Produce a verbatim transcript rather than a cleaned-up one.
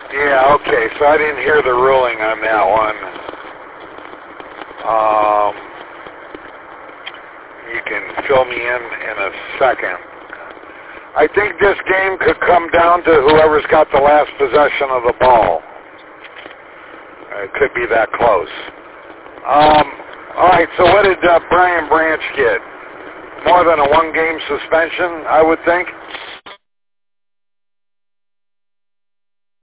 Yeah, okay, so I didn't hear the ruling on that one. Um, you can fill me in in a second. I think this game could come down to whoever's got the last possession of the ball. It could be that close. Um, all right, so what did uh, Brian Branch get? More than a one-game suspension, I would think?